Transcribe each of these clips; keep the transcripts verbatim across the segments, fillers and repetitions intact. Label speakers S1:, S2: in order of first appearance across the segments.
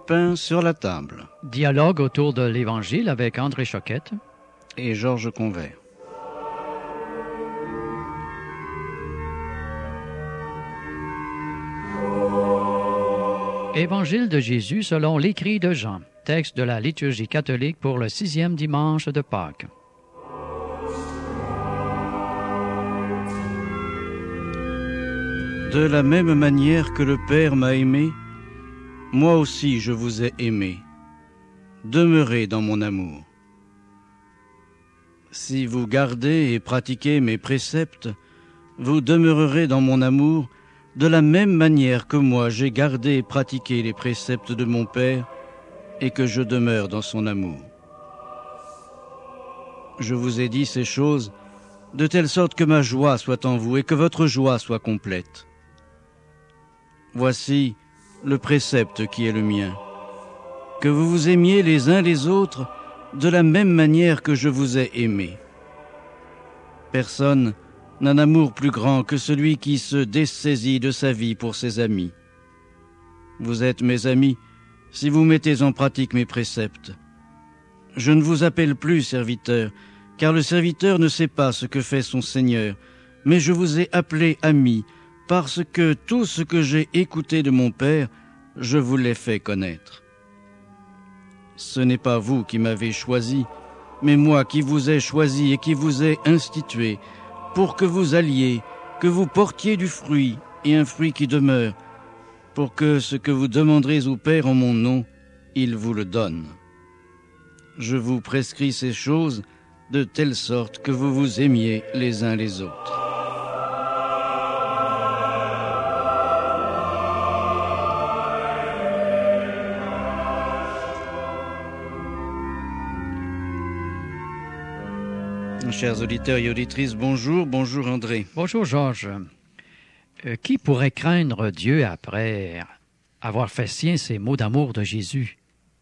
S1: pain sur la table.
S2: Dialogue autour de l'Évangile avec André Choquette
S1: et Georges Convert.
S2: Évangile de Jésus selon l'écrit de Jean, texte de la liturgie catholique pour le sixième dimanche de Pâques.
S1: De la même manière que le Père m'a aimé, moi aussi je vous ai aimé. Demeurez dans mon amour. Si vous gardez et pratiquez mes préceptes, vous demeurerez dans mon amour, de la même manière que moi j'ai gardé et pratiqué les préceptes de mon Père et que je demeure dans son amour. Je vous ai dit ces choses de telle sorte que ma joie soit en vous et que votre joie soit complète. Voici le précepte qui est le mien, que vous vous aimiez les uns les autres de la même manière que je vous ai aimé. Personne n'a un amour plus grand que celui qui se dessaisit de sa vie pour ses amis. Vous êtes mes amis si vous mettez en pratique mes préceptes. Je ne vous appelle plus serviteur, car le serviteur ne sait pas ce que fait son Seigneur, mais je vous ai appelé ami, parce que tout ce que j'ai écouté de mon Père, je vous l'ai fait connaître. Ce n'est pas vous qui m'avez choisi, mais moi qui vous ai choisi et qui vous ai institué, pour que vous alliez, que vous portiez du fruit, et un fruit qui demeure, pour que ce que vous demanderez au Père en mon nom, il vous le donne. Je vous prescris ces choses de telle sorte que vous vous aimiez les uns les autres. Chers auditeurs et auditrices, bonjour, bonjour André.
S2: Bonjour Georges. Euh, qui pourrait craindre Dieu après avoir fait sien ces mots d'amour de Jésus?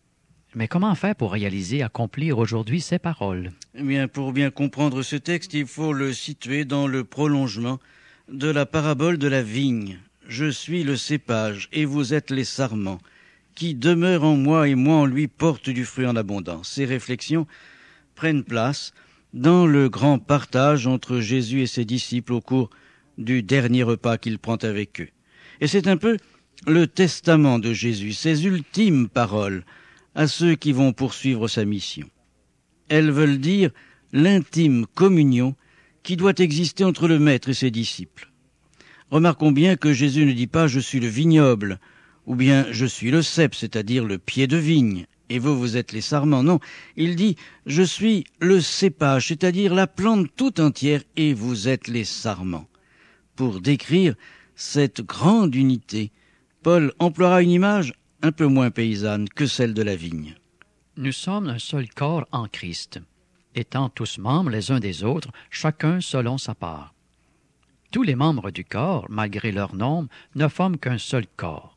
S2: Mais comment faire pour réaliser, accomplir aujourd'hui ces paroles?
S1: Eh bien, pour bien comprendre ce texte, il faut le situer dans le prolongement de la parabole de la vigne. Je suis le cépage et vous êtes les sarments. Qui demeure en moi et moi en lui porte du fruit en abondance. Ces réflexions prennent place dans le grand partage entre Jésus et ses disciples au cours du dernier repas qu'il prend avec eux. Et c'est un peu le testament de Jésus, ses ultimes paroles à ceux qui vont poursuivre sa mission. Elles veulent dire l'intime communion qui doit exister entre le Maître et ses disciples. Remarquons bien que Jésus ne dit pas « je suis le vignoble » ou bien « je suis le cep », c'est-à-dire le pied de vigne, et vous, vous êtes les sarments. Non, il dit « je suis le cépage », c'est-à-dire la plante tout entière, et vous êtes les sarments. Pour décrire cette grande unité, Paul emploiera une image un peu moins paysanne que celle de la vigne.
S2: Nous sommes un seul corps en Christ, étant tous membres les uns des autres, chacun selon sa part. Tous les membres du corps, malgré leur nombre, ne forment qu'un seul corps.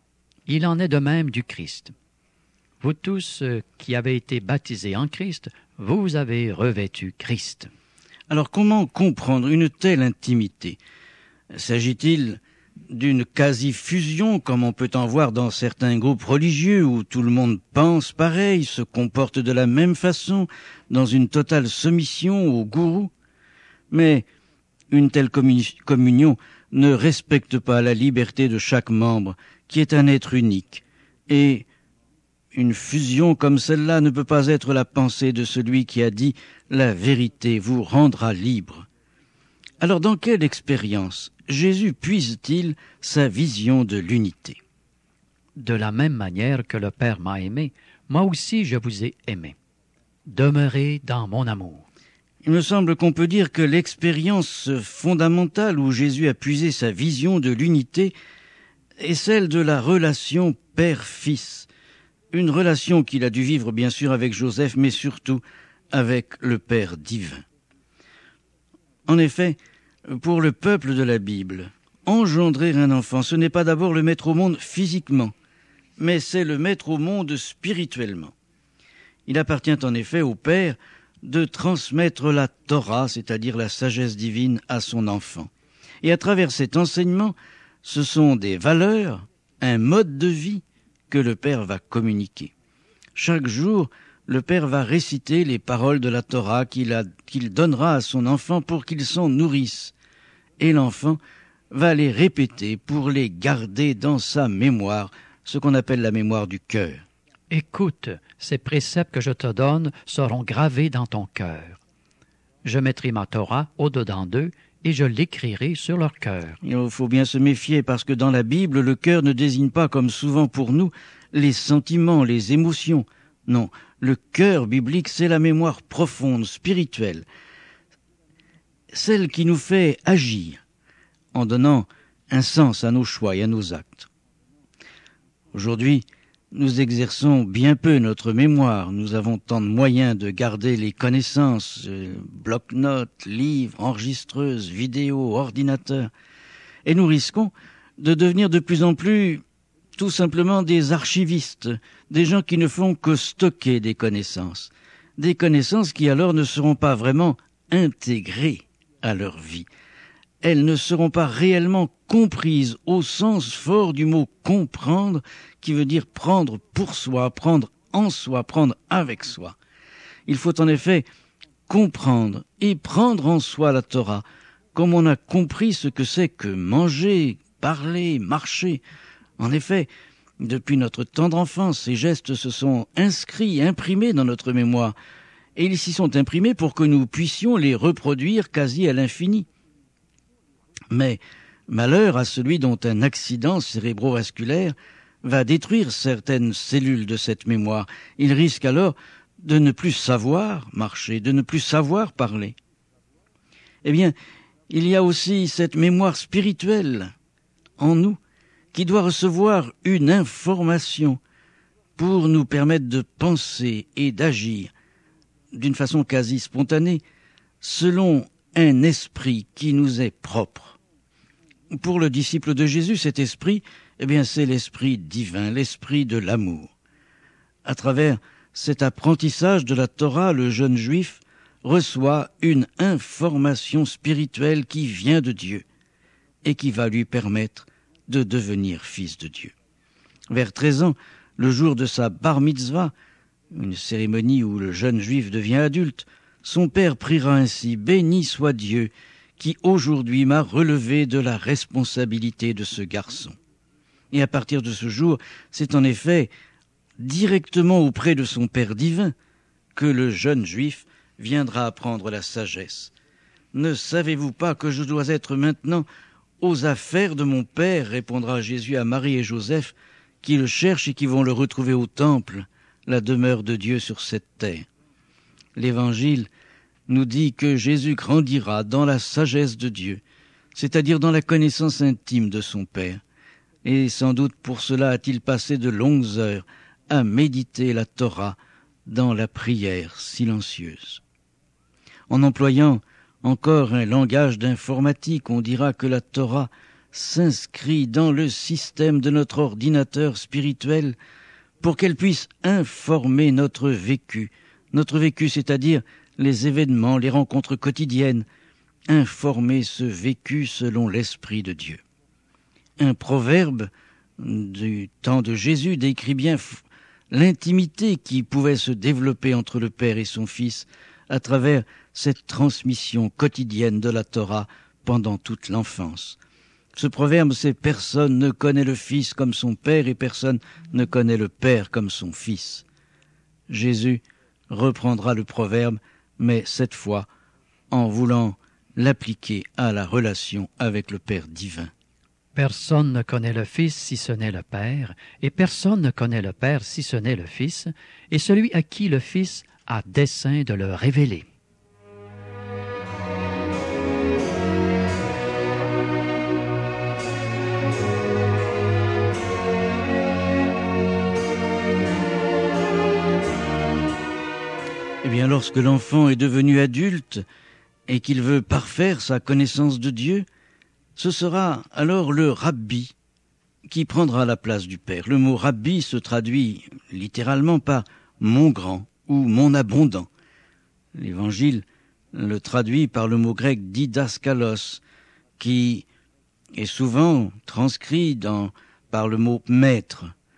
S2: Il en est de même du Christ. Vous tous qui avez été baptisés en Christ, vous avez revêtu Christ.
S1: Alors comment comprendre une telle intimité? S'agit-il d'une quasi-fusion, comme on peut en voir dans certains groupes religieux, où tout le monde pense pareil, se comporte de la même façon, dans une totale soumission au gourou? Mais une telle commun- communion ne respecte pas la liberté de chaque membre, qui est un être unique, et une fusion comme celle-là ne peut pas être la pensée de celui qui a dit « la vérité vous rendra libre ». Alors dans quelle expérience Jésus puise-t-il sa vision de l'unité?
S2: De la même manière que le Père m'a aimé, moi aussi je vous ai aimé. Demeurez dans mon amour.
S1: Il me semble qu'on peut dire que l'expérience fondamentale où Jésus a puisé sa vision de l'unité est celle de la relation père-fils. Une relation qu'il a dû vivre bien sûr avec Joseph, mais surtout avec le Père divin. En effet, pour le peuple de la Bible, engendrer un enfant, ce n'est pas d'abord le mettre au monde physiquement, mais c'est le mettre au monde spirituellement. Il appartient en effet au Père de transmettre la Torah, c'est-à-dire la sagesse divine, à son enfant. Et à travers cet enseignement, ce sont des valeurs, un mode de vie, que le Père va communiquer. Chaque jour, le Père va réciter les paroles de la Torah qu'il a, qu'il donnera à son enfant pour qu'il s'en nourrisse. Et l'enfant va les répéter pour les garder dans sa mémoire, ce qu'on appelle la mémoire du cœur.
S2: Écoute, ces préceptes que je te donne seront gravés dans ton cœur. Je mettrai ma Torah au-dedans d'eux et je l'écrirai sur leur cœur.
S1: Il faut bien se méfier parce que dans la Bible, le cœur ne désigne pas, comme souvent pour nous, les sentiments, les émotions. Non, le cœur biblique, c'est la mémoire profonde, spirituelle, celle qui nous fait agir en donnant un sens à nos choix et à nos actes. Aujourd'hui, nous exerçons bien peu notre mémoire. Nous avons tant de moyens de garder les connaissances, euh, bloc-notes, livres, enregistreuses, vidéos, ordinateurs. Et nous risquons de devenir de plus en plus tout simplement des archivistes, des gens qui ne font que stocker des connaissances. Des connaissances qui alors ne seront pas vraiment intégrées à leur vie. Elles ne seront pas réellement comprises au sens fort du mot « comprendre », qui veut dire prendre pour soi, prendre en soi, prendre avec soi. Il faut en effet comprendre et prendre en soi la Torah, comme on a compris ce que c'est que manger, parler, marcher. En effet, depuis notre tendre enfance, ces gestes se sont inscrits, imprimés dans notre mémoire, et ils s'y sont imprimés pour que nous puissions les reproduire quasi à l'infini. Mais malheur à celui dont un accident cérébrovasculaire va détruire certaines cellules de cette mémoire. Il risque alors de ne plus savoir marcher, de ne plus savoir parler. Eh bien, il y a aussi cette mémoire spirituelle en nous qui doit recevoir une information pour nous permettre de penser et d'agir d'une façon quasi spontanée selon un esprit qui nous est propre. Pour le disciple de Jésus, cet esprit, eh bien, c'est l'esprit divin, l'esprit de l'amour. À travers cet apprentissage de la Torah, le jeune juif reçoit une information spirituelle qui vient de Dieu et qui va lui permettre de devenir fils de Dieu. Vers treize ans, le jour de sa bar mitzvah, une cérémonie où le jeune juif devient adulte, son père priera ainsi « Béni soit Dieu qui aujourd'hui m'a relevé de la responsabilité de ce garçon ». Et à partir de ce jour, c'est en effet directement auprès de son Père divin que le jeune juif viendra apprendre la sagesse. « Ne savez-vous pas que je dois être maintenant aux affaires de mon Père ?» répondra Jésus à Marie et Joseph, qui le cherchent et qui vont le retrouver au temple, la demeure de Dieu sur cette terre. L'Évangile nous dit que Jésus grandira dans la sagesse de Dieu, c'est-à-dire dans la connaissance intime de son Père. Et sans doute pour cela a-t-il passé de longues heures à méditer la Torah dans la prière silencieuse. En employant encore un langage d'informatique, on dira que la Torah s'inscrit dans le système de notre ordinateur spirituel pour qu'elle puisse informer notre vécu, notre vécu, c'est-à-dire les événements, les rencontres quotidiennes, informer ce vécu selon l'Esprit de Dieu. Un proverbe du temps de Jésus décrit bien l'intimité qui pouvait se développer entre le Père et son Fils à travers cette transmission quotidienne de la Torah pendant toute l'enfance. Ce proverbe, c'est « Personne ne connaît le Fils comme son Père et personne ne connaît le Père comme son Fils ». Jésus reprendra le proverbe, mais cette fois en voulant l'appliquer à la relation avec le Père divin.
S2: Personne ne connaît le Fils si ce n'est le Père, et personne ne connaît le Père si ce n'est le Fils, et celui à qui le Fils a dessein de le révéler.
S1: Eh bien, lorsque l'enfant est devenu adulte et qu'il veut parfaire sa connaissance de Dieu, ce sera alors le rabbi qui prendra la place du Père. Le mot rabbi se traduit littéralement par « mon grand » ou « mon abondant ». L'Évangile le traduit par le mot grec « didaskalos » qui est souvent transcrit dans, par le mot « maître ».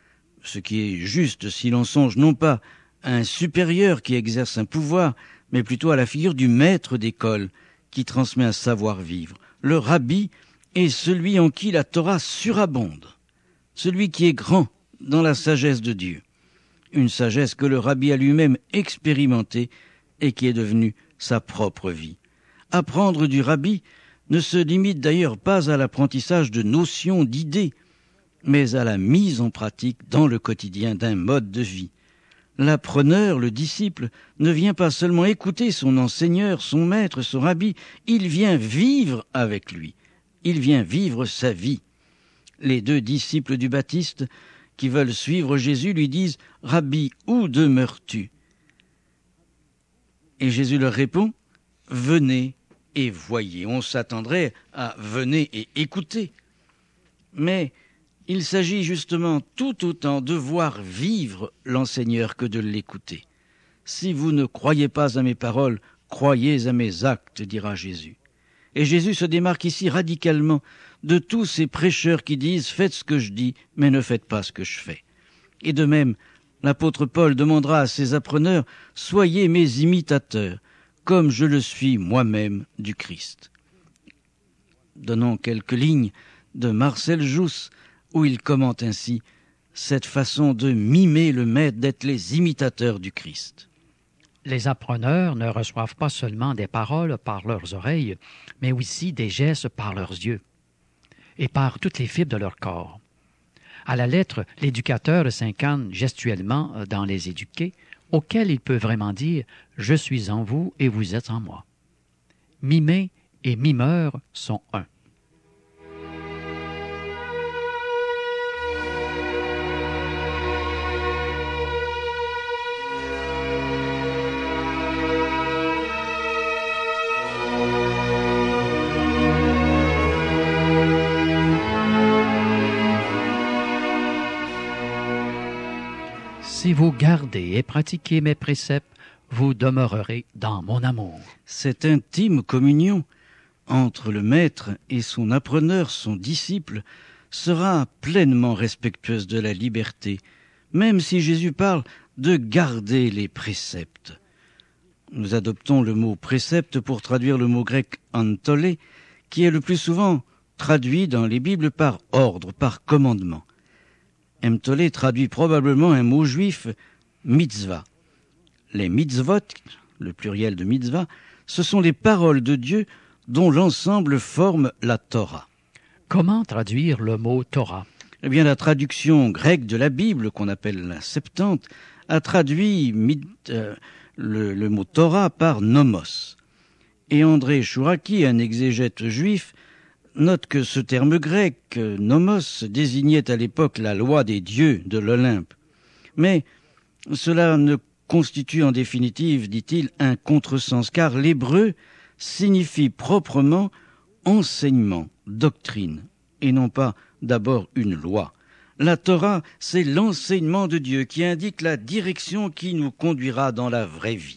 S1: ce qui est juste si l'on songe non pas à un supérieur qui exerce un pouvoir, mais plutôt à la figure du maître d'école qui transmet un savoir-vivre. Le rabbi est celui en qui la Torah surabonde, celui qui est grand dans la sagesse de Dieu, une sagesse que le rabbi a lui-même expérimentée et qui est devenue sa propre vie. Apprendre du rabbi ne se limite d'ailleurs pas à l'apprentissage de notions, d'idées, mais à la mise en pratique dans le quotidien d'un mode de vie. L'appreneur, le disciple, ne vient pas seulement écouter son enseigneur, son maître, son rabbi, il vient vivre avec lui, il vient vivre sa vie. Les deux disciples du Baptiste qui veulent suivre Jésus lui disent « Rabbi, où demeures-tu » Et Jésus leur répond « Venez et voyez ». On s'attendrait à « venez et écoutez ». Mais il s'agit justement tout autant de voir vivre l'enseigneur que de l'écouter. « Si vous ne croyez pas à mes paroles, croyez à mes actes », dira Jésus. Et Jésus se démarque ici radicalement de tous ces prêcheurs qui disent « faites ce que je dis, mais ne faites pas ce que je fais ». Et de même, l'apôtre Paul demandera à ses appreneurs « soyez mes imitateurs, comme je le suis moi-même du Christ ». Donnons quelques lignes de Marcel Jousse, où il commente ainsi cette façon de mimer le maître, d'être les imitateurs du Christ.
S2: Les appreneurs ne reçoivent pas seulement des paroles par leurs oreilles, mais aussi des gestes par leurs yeux et par toutes les fibres de leur corps. À la lettre, l'éducateur s'incarne gestuellement dans les éduqués, auxquels il peut vraiment dire « Je suis en vous et vous êtes en moi ». Mimé et mimeur sont un. Si vous gardez et pratiquez mes préceptes, vous demeurerez dans mon amour.
S1: Cette intime communion entre le maître et son appreneur, son disciple, sera pleinement respectueuse de la liberté, même si Jésus parle de garder les préceptes. Nous adoptons le mot précepte pour traduire le mot grec antolé, qui est le plus souvent traduit dans les Bibles par ordre, par commandement. Emtolé traduit probablement un mot juif, mitzvah. Les mitzvot, le pluriel de mitzvah, ce sont les paroles de Dieu dont l'ensemble forme la Torah.
S2: Comment traduire le mot Torah?
S1: Eh bien, la traduction grecque de la Bible, qu'on appelle la Septante, a traduit euh, le, le mot Torah par nomos. Et André Chouraki, un exégète juif, note que ce terme grec, nomos, désignait à l'époque la loi des dieux de l'Olympe. Mais cela ne constitue en définitive, dit-il, un contresens, car l'hébreu signifie proprement enseignement, doctrine, et non pas d'abord une loi. La Torah, c'est l'enseignement de Dieu qui indique la direction qui nous conduira dans la vraie vie.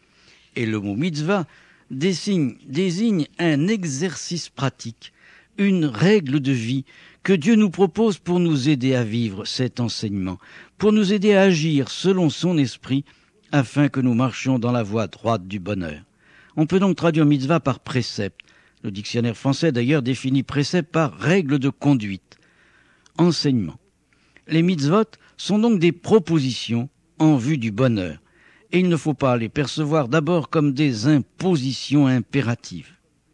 S1: Et le mot mitzvah désigne, désigne un exercice pratique, une règle de vie que Dieu nous propose pour nous aider à vivre cet enseignement, pour nous aider à agir selon son esprit, afin que nous marchions dans la voie droite du bonheur. On peut donc traduire mitzvah par précepte. Le dictionnaire français d'ailleurs définit précepte par règle de conduite, enseignement. Les mitzvot sont donc des propositions en vue du bonheur, et il ne faut pas les percevoir d'abord comme des impositions impératives.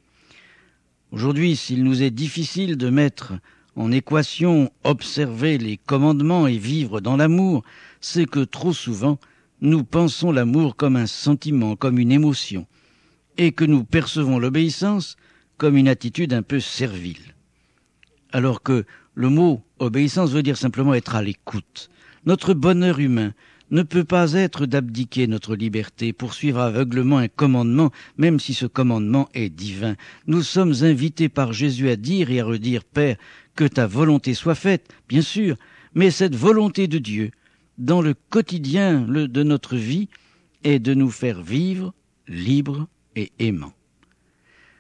S1: Aujourd'hui, s'il nous est difficile de mettre en équation observer les commandements et vivre dans l'amour, c'est que trop souvent, nous pensons l'amour comme un sentiment, comme une émotion, et que nous percevons l'obéissance comme une attitude un peu servile. Alors que le mot obéissance veut dire simplement être à l'écoute. Notre bonheur humain ne peut pas être d'abdiquer notre liberté pour suivre aveuglement un commandement, même si ce commandement est divin. Nous sommes invités par Jésus à dire et à redire, Père, que ta volonté soit faite, bien sûr, mais cette volonté de Dieu, dans le quotidien de notre vie, est de nous faire vivre libres et aimants.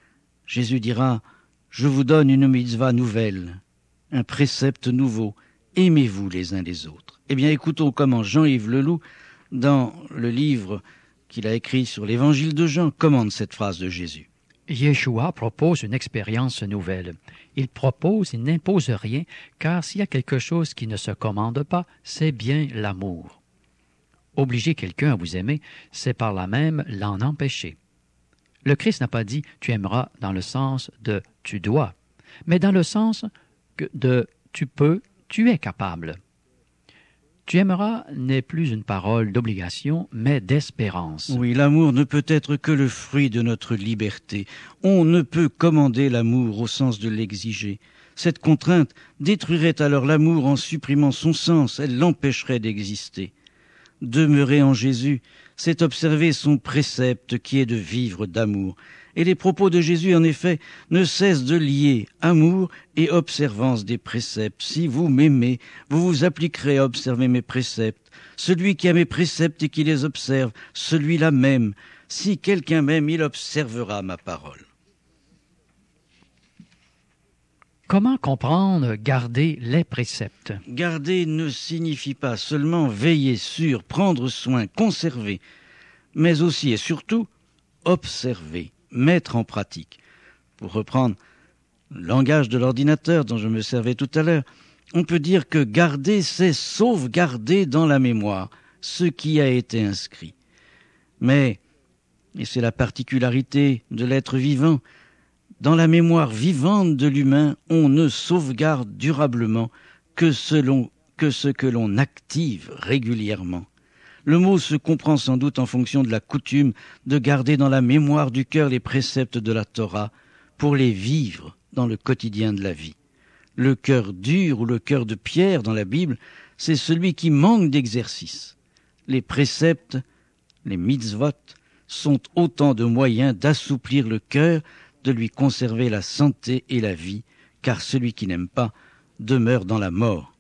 S1: Jésus dira, je vous donne une mitzvah nouvelle, un précepte nouveau, aimez-vous les uns les autres. Eh bien, écoutons comment Jean-Yves Leloup, dans le livre qu'il a écrit sur l'évangile de Jean, commande cette phrase de Jésus.
S2: Yeshua propose une expérience nouvelle. Il propose, il n'impose rien, car s'il y a quelque chose qui ne se commande pas, c'est bien l'amour. Obliger quelqu'un à vous aimer, c'est par là même l'en empêcher. Le Christ n'a pas dit « tu aimeras » dans le sens de « tu dois », mais dans le sens de « tu peux, tu es capable ». Tu aimeras n'est plus une parole d'obligation, mais d'espérance.
S1: Oui, l'amour ne peut être que le fruit de notre liberté. On ne peut commander l'amour au sens de l'exiger. Cette contrainte détruirait alors l'amour en supprimant son sens, elle l'empêcherait d'exister. Demeurer en Jésus, c'est observer son précepte qui est de vivre d'amour. Et les propos de Jésus, en effet, ne cessent de lier amour et observance des préceptes. Si vous m'aimez, vous vous appliquerez à observer mes préceptes. Celui qui a mes préceptes et qui les observe, celui-là même. Si quelqu'un m'aime, il observera ma parole.
S2: Comment comprendre garder les préceptes?
S1: Garder ne signifie pas seulement veiller sur, prendre soin, conserver, mais aussi et surtout observer, mettre en pratique. Pour reprendre le langage de l'ordinateur dont je me servais tout à l'heure, on peut dire que garder, c'est sauvegarder dans la mémoire ce qui a été inscrit. Mais, et c'est la particularité de l'être vivant, dans la mémoire vivante de l'humain, on ne sauvegarde durablement que, selon, que ce que l'on active régulièrement. Le mot se comprend sans doute en fonction de la coutume de garder dans la mémoire du cœur les préceptes de la Torah pour les vivre dans le quotidien de la vie. Le cœur dur ou le cœur de pierre dans la Bible, c'est celui qui manque d'exercice. Les préceptes, les mitzvot, sont autant de moyens d'assouplir le cœur, de lui conserver la santé et la vie, car celui qui n'aime pas demeure dans la mort.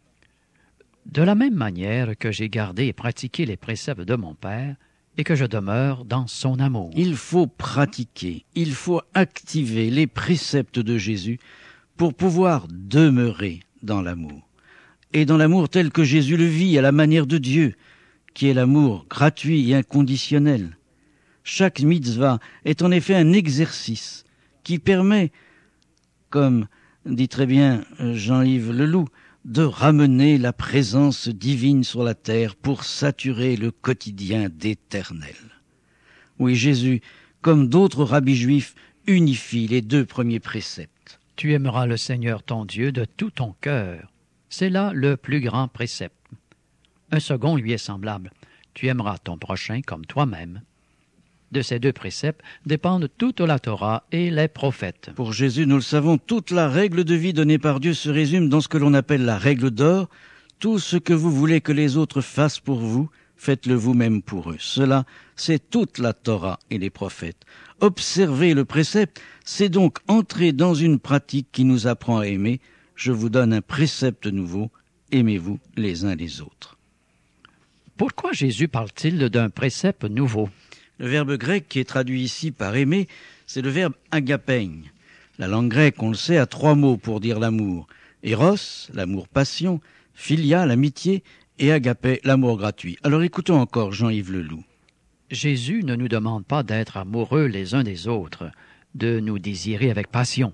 S2: De la même manière que j'ai gardé et pratiqué les préceptes de mon Père, et que je demeure dans son amour.
S1: Il faut pratiquer, il faut activer les préceptes de Jésus pour pouvoir demeurer dans l'amour. Et dans l'amour tel que Jésus le vit à la manière de Dieu, qui est l'amour gratuit et inconditionnel. Chaque mitzvah est en effet un exercice qui permet, comme dit très bien Jean-Yves Leloup, de ramener la présence divine sur la terre pour saturer le quotidien d'éternel. Oui, Jésus, comme d'autres rabbis juifs, unifie les deux premiers préceptes.
S2: Tu aimeras le Seigneur ton Dieu de tout ton cœur. C'est là le plus grand précepte. Un second lui est semblable. Tu aimeras ton prochain comme toi-même. De ces deux préceptes dépendent toute la Torah et les prophètes.
S1: Pour Jésus, nous le savons, toute la règle de vie donnée par Dieu se résume dans ce que l'on appelle la règle d'or. Tout ce que vous voulez que les autres fassent pour vous, faites-le vous-même pour eux. Cela, c'est toute la Torah et les prophètes. Observer le précepte, c'est donc entrer dans une pratique qui nous apprend à aimer. Je vous donne un précepte nouveau, aimez-vous les uns les autres.
S2: Pourquoi Jésus parle-t-il d'un précepte nouveau?
S1: Le verbe grec qui est traduit ici par aimer, c'est le verbe agapein. La langue grecque, on le sait, a trois mots pour dire l'amour. Eros, l'amour-passion, philia, l'amitié, et agapé, l'amour gratuit. Alors écoutons encore Jean-Yves Leloup.
S2: Jésus ne nous demande pas d'être amoureux les uns des autres, de nous désirer avec passion.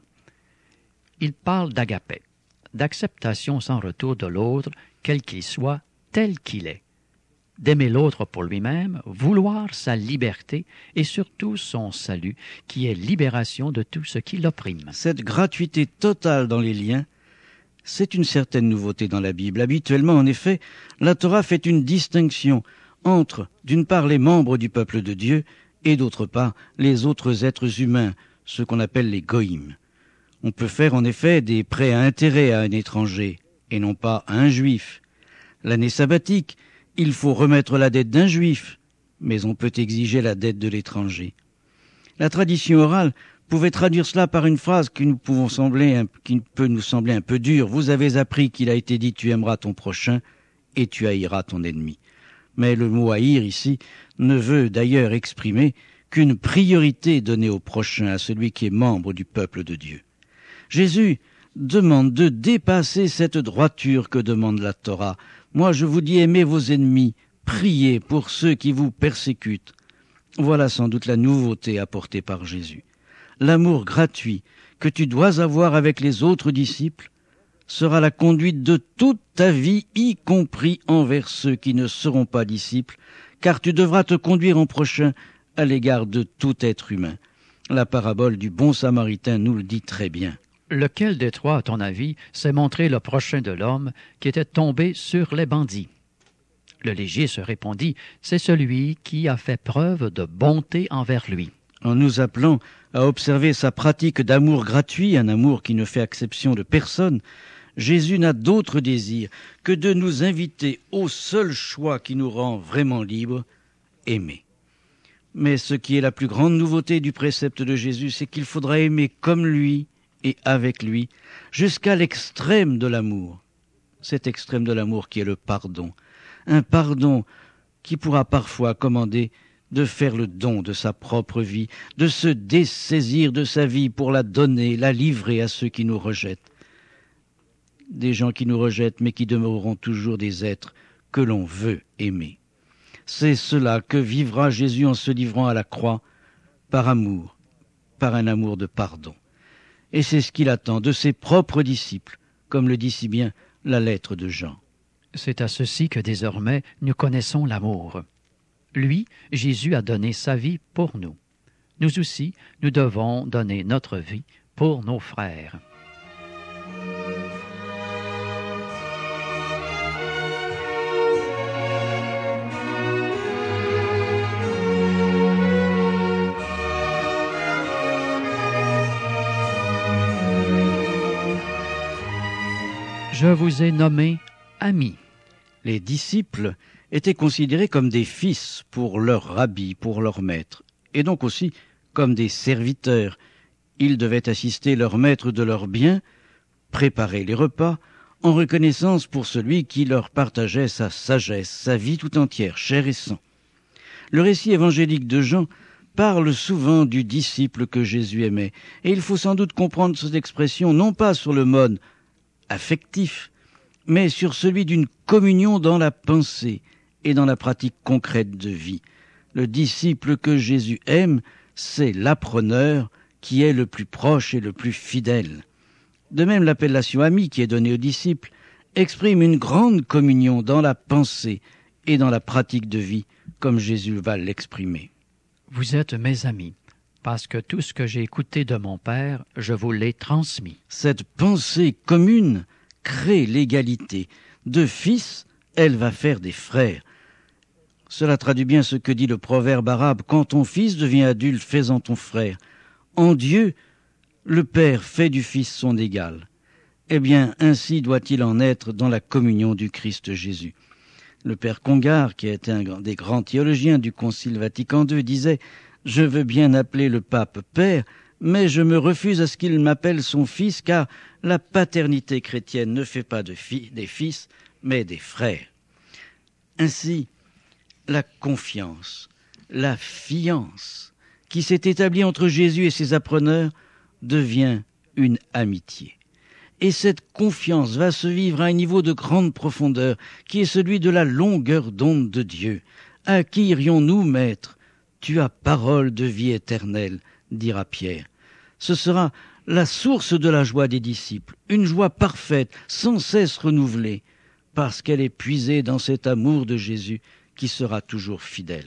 S2: Il parle d'agapé, d'acceptation sans retour de l'autre, quel qu'il soit, tel qu'il est. D'aimer l'autre pour lui-même, vouloir sa liberté et surtout son salut, qui est libération de tout ce qui l'opprime.
S1: Cette gratuité totale dans les liens, c'est une certaine nouveauté dans la Bible. Habituellement, en effet, la Torah fait une distinction entre, d'une part, les membres du peuple de Dieu et, d'autre part, les autres êtres humains, ceux qu'on appelle les goïms. On peut faire, en effet, des prêts à intérêt à un étranger et non pas à un juif. L'année sabbatique, il faut remettre la dette d'un juif, mais on peut exiger la dette de l'étranger. La tradition orale pouvait traduire cela par une phrase qui, nous pouvons sembler, qui peut nous sembler un peu dure. Vous avez appris qu'il a été dit « tu aimeras ton prochain et tu haïras ton ennemi ». Mais le mot « haïr » ici ne veut d'ailleurs exprimer qu'une priorité donnée au prochain, à celui qui est membre du peuple de Dieu. Jésus demande de dépasser cette droiture que demande la Torah. Moi, je vous dis, aimez vos ennemis, priez pour ceux qui vous persécutent. Voilà sans doute la nouveauté apportée par Jésus. L'amour gratuit que tu dois avoir avec les autres disciples sera la conduite de toute ta vie, y compris envers ceux qui ne seront pas disciples, car tu devras te conduire en prochain à l'égard de tout être humain. La parabole du bon samaritain nous le dit très bien.
S2: Lequel des trois, à ton avis, s'est montré le prochain de l'homme qui était tombé sur les bandits? Le légiste répondit, c'est celui qui a fait preuve de bonté envers lui.
S1: En nous appelant à observer sa pratique d'amour gratuit, un amour qui ne fait exception de personne, Jésus n'a d'autre désir que de nous inviter au seul choix qui nous rend vraiment libres, aimer. Mais ce qui est la plus grande nouveauté du précepte de Jésus, c'est qu'il faudra aimer comme lui et avec lui, jusqu'à l'extrême de l'amour. Cet extrême de l'amour qui est le pardon. Un pardon qui pourra parfois commander de faire le don de sa propre vie, de se dessaisir de sa vie pour la donner, la livrer à ceux qui nous rejettent. Des gens qui nous rejettent, mais qui demeureront toujours des êtres que l'on veut aimer. C'est cela que vivra Jésus en se livrant à la croix, par amour, par un amour de pardon. Et c'est ce qu'il attend de ses propres disciples, comme le dit si bien la lettre de Jean.
S2: C'est à ceci que désormais nous connaissons l'amour. Lui, Jésus a donné sa vie pour nous. Nous aussi, nous devons donner notre vie pour nos frères. Je vous ai nommé amis.
S1: Les disciples étaient considérés comme des fils pour leur rabbi, pour leur maître, et donc aussi comme des serviteurs. Ils devaient assister leur maître de leurs biens, préparer les repas, en reconnaissance pour celui qui leur partageait sa sagesse, sa vie tout entière, chair et sang. Le récit évangélique de Jean parle souvent du disciple que Jésus aimait, et il faut sans doute comprendre cette expression non pas sur le mode affectif, mais sur celui d'une communion dans la pensée et dans la pratique concrète de vie. Le disciple que Jésus aime, c'est l'appreneur qui est le plus proche et le plus fidèle. De même, l'appellation ami qui est donnée aux disciples exprime une grande communion dans la pensée et dans la pratique de vie, comme Jésus va l'exprimer.
S2: Vous êtes mes amis, parce que tout ce que j'ai écouté de mon Père, je vous l'ai transmis.
S1: Cette pensée commune crée l'égalité. De fils, elle va faire des frères. Cela traduit bien ce que dit le proverbe arabe, « Quand ton fils devient adulte, fais-en ton frère ». En Dieu, le Père fait du Fils son égal. Eh bien, ainsi doit-il en être dans la communion du Christ Jésus. Le Père Congar, qui était un des grands théologiens du Concile Vatican deux, disait « Je veux bien appeler le pape Père, mais je me refuse à ce qu'il m'appelle son fils, car la paternité chrétienne ne fait pas de fi- des fils, mais des frères. » Ainsi, la confiance, la fiance qui s'est établie entre Jésus et ses appreneurs devient une amitié. Et cette confiance va se vivre à un niveau de grande profondeur, qui est celui de la longueur d'onde de Dieu. À qui irions-nous, maître? Tu as parole de vie éternelle, dira Pierre. Ce sera la source de la joie des disciples, une joie parfaite, sans cesse renouvelée, parce qu'elle est puisée dans cet amour de Jésus qui sera toujours fidèle.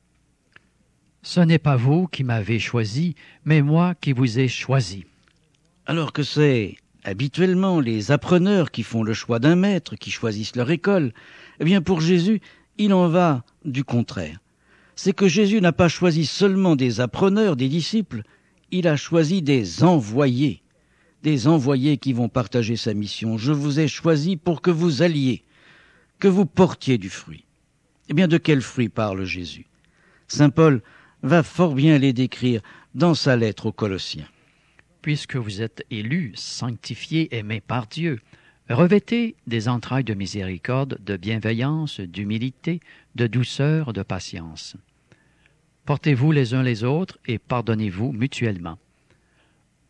S2: Ce n'est pas vous qui m'avez choisi, mais moi qui vous ai choisi.
S1: Alors que c'est habituellement les appreneurs qui font le choix d'un maître, qui choisissent leur école, eh bien pour Jésus, il en va du contraire. C'est que Jésus n'a pas choisi seulement des appreneurs, des disciples, il a choisi des envoyés, des envoyés qui vont partager sa mission. Je vous ai choisi pour que vous alliez, que vous portiez du fruit. Eh bien, de quel fruit parle Jésus? Saint Paul va fort bien les décrire dans sa lettre aux Colossiens.
S2: Puisque vous êtes élus, sanctifiés, aimés par Dieu, revêtez des entrailles de miséricorde, de bienveillance, d'humilité, de douceur, de patience. Portez-vous les uns les autres et pardonnez-vous mutuellement.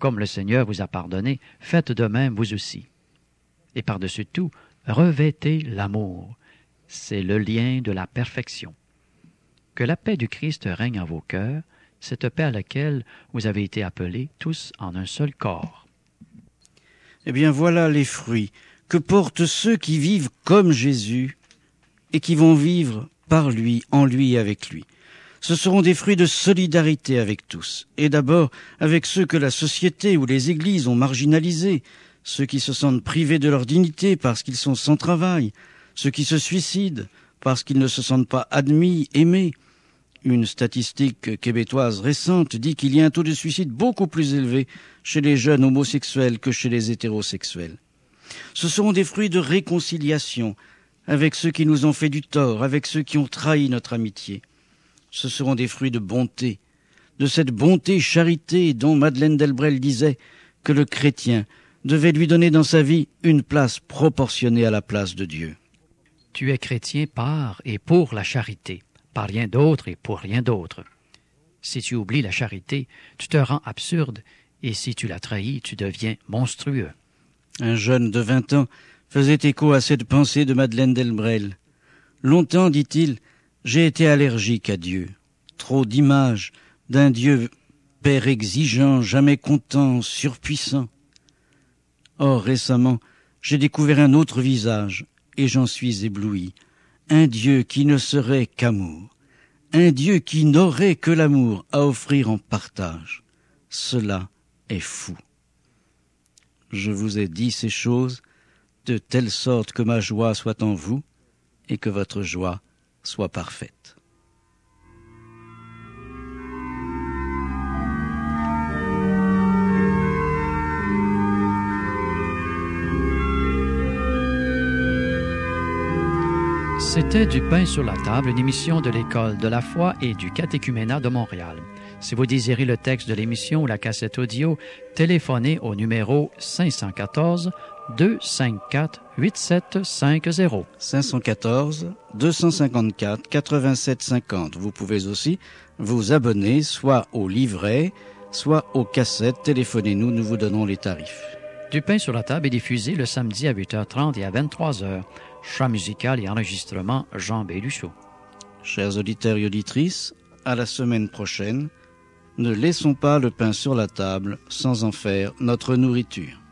S2: Comme le Seigneur vous a pardonné, faites de même vous aussi. Et par-dessus tout, revêtez l'amour. C'est le lien de la perfection. Que la paix du Christ règne en vos cœurs, cette paix à laquelle vous avez été appelés tous en un seul corps.
S1: Eh bien voilà les fruits que portent ceux qui vivent comme Jésus et qui vont vivre par lui, en lui et avec lui. Ce seront des fruits de solidarité avec tous, et d'abord avec ceux que la société ou les églises ont marginalisés, ceux qui se sentent privés de leur dignité parce qu'ils sont sans travail, ceux qui se suicident parce qu'ils ne se sentent pas admis, aimés. Une statistique québécoise récente dit qu'il y a un taux de suicide beaucoup plus élevé chez les jeunes homosexuels que chez les hétérosexuels. Ce seront des fruits de réconciliation avec ceux qui nous ont fait du tort, avec ceux qui ont trahi notre amitié. Ce seront des fruits de bonté, de cette bonté charité dont Madeleine Delbrel disait que le chrétien devait lui donner dans sa vie une place proportionnée à la place de Dieu.
S2: Tu es chrétien par et pour la charité, par rien d'autre et pour rien d'autre. Si tu oublies la charité, tu te rends absurde, et si tu la trahis, tu deviens monstrueux.
S1: Un jeune de vingt ans faisait écho à cette pensée de Madeleine Delbrel. Longtemps, dit-il, j'ai été allergique à Dieu. Trop d'images d'un Dieu Père exigeant, jamais content, surpuissant. Or, récemment, j'ai découvert un autre visage, et j'en suis ébloui. Un Dieu qui ne serait qu'amour. Un Dieu qui n'aurait que l'amour à offrir en partage. Cela est fou. Je vous ai dit ces choses de telle sorte que ma joie soit en vous et que votre joie soit parfaite.
S2: C'était Du pain sur la table, une émission de l'École de la foi et du catéchuménat de Montréal. Si vous désirez le texte de l'émission ou la cassette audio, téléphonez au numéro cinq un quatre, deux cinq quatre, huit sept cinq zéro.
S1: cinq un quatre, deux cinq quatre, huit sept cinq zéro. Vous pouvez aussi vous abonner soit au livret, soit aux cassettes. Téléphonez-nous, nous vous donnons les tarifs.
S2: Du pain sur la table est diffusé le samedi à huit heures trente et à vingt-trois heures. Chant musical et enregistrement Jean Béluchot.
S1: Chers auditeurs et auditrices, à la semaine prochaine. Ne laissons pas le pain sur la table sans en faire notre nourriture.